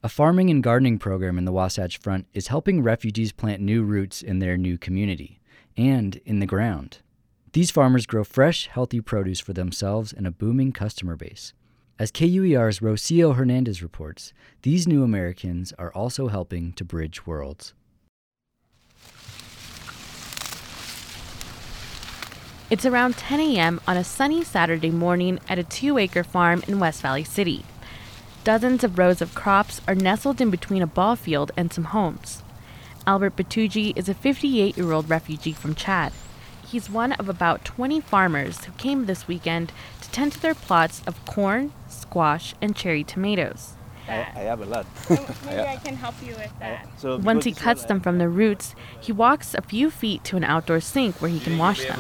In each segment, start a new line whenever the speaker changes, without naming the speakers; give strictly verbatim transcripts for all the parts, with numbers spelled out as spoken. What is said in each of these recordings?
A farming and gardening program in the Wasatch Front is helping refugees plant new roots in their new community and in the ground. These farmers grow fresh, healthy produce for themselves and a booming customer base. As K U E R's Rocio Hernandez reports, these new Americans are also helping to bridge worlds.
It's around ten a.m. on a sunny Saturday morning at a two-acre farm in West Valley City. Dozens of rows of crops are nestled in between a ball field and some homes. Albert Batuji is a fifty-eight-year-old refugee from Chad. He's one of about twenty farmers who came this weekend to tend to their plots of corn, squash, and cherry tomatoes.
I, I have a lot.
Oh, maybe I can help you with that.
So
Once he cuts them from the roots, he walks a few feet to an outdoor sink where he can wash them.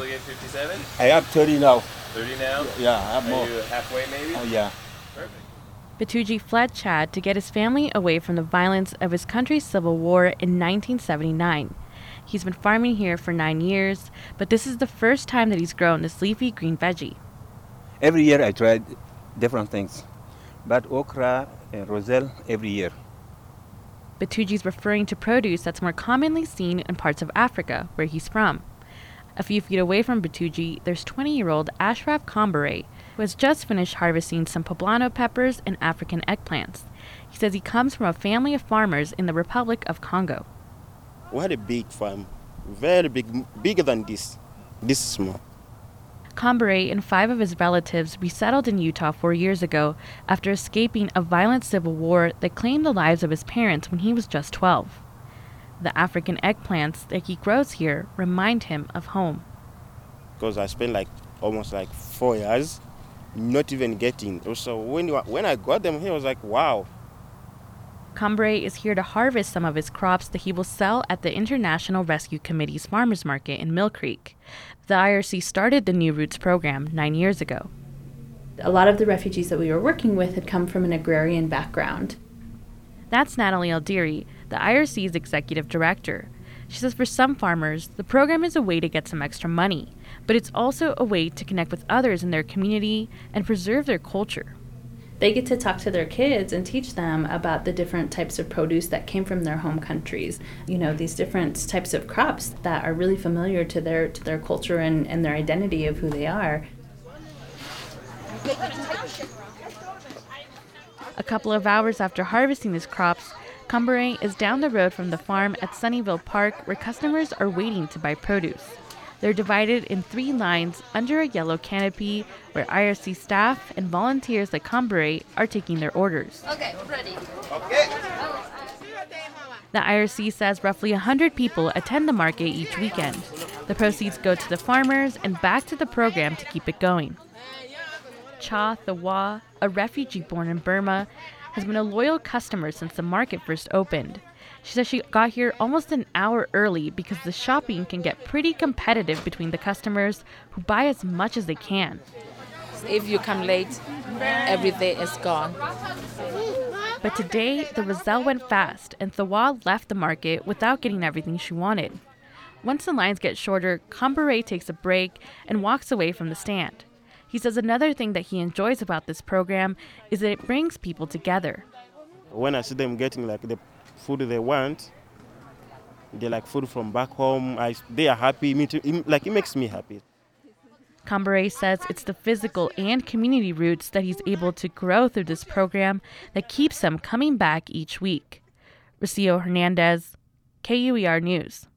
I have thirty now.
thirty now?
Yeah, I have more.
Are you halfway maybe?
Oh, yeah.
Perfect.
Batuji fled Chad to get his family away from the violence of his country's civil war in nineteen seventy-nine. He's been farming here for nine years, but this is the first time that he's grown this leafy green veggie.
Every year I tried different things, but okra and roselle every year.
Batuji's referring to produce that's more commonly seen in parts of Africa, where he's from. A few feet away from Batuji, there's twenty-year-old Ashraf Kambare, who has just finished harvesting some poblano peppers and African eggplants. He says he comes from a family of farmers in the Republic of Congo.
We had a big farm, very big, bigger than this. This is small.
Kambare and five of his relatives resettled in Utah four years ago after escaping a violent civil war that claimed the lives of his parents when he was just twelve. The African eggplants that he grows here remind him of home.
Because I spent like almost like four years not even getting. So when you, when I got them here, I was like, wow.
Kambare is here to harvest some of his crops that he will sell at the International Rescue Committee's Farmers Market in Mill Creek. The I R C started the New Roots program nine years ago.
A lot of the refugees that we were working with had come from an agrarian background.
That's Natalie Aldiri, the I R C's executive director. She says for some farmers, the program is a way to get some extra money, but it's also a way to connect with others in their community and preserve their culture.
They get to talk to their kids and teach them about the different types of produce that came from their home countries. You know, these different types of crops that are really familiar to their to their culture and, and their identity of who they are.
A couple of hours after harvesting his crops, Kambare is down the road from the farm at Sunnyvale Park where customers are waiting to buy produce. They're divided in three lines under a yellow canopy where I R C staff and volunteers like Kambare are taking their orders.
Okay, ready.
Okay.
The I R C says roughly one hundred people attend the market each weekend. The proceeds go to the farmers and back to the program to keep it going. Cha Thawa, a refugee born in Burma, has been a loyal customer since the market first opened. She says she got here almost an hour early because the shopping can get pretty competitive between the customers who buy as much as they can.
If you come late, everything is gone.
But today, the Roselle went fast, and Thawa left the market without getting everything she wanted. Once the lines get shorter, Kambare takes a break and walks away from the stand. He says another thing that he enjoys about this program is that it brings people together.
When I see them getting like the food they want, they like food from back home, I, they are happy, me too, it, like it makes me happy.
Kambare says it's the physical and community roots that he's able to grow through this program that keeps him coming back each week. Rocio Hernandez, K U E R News.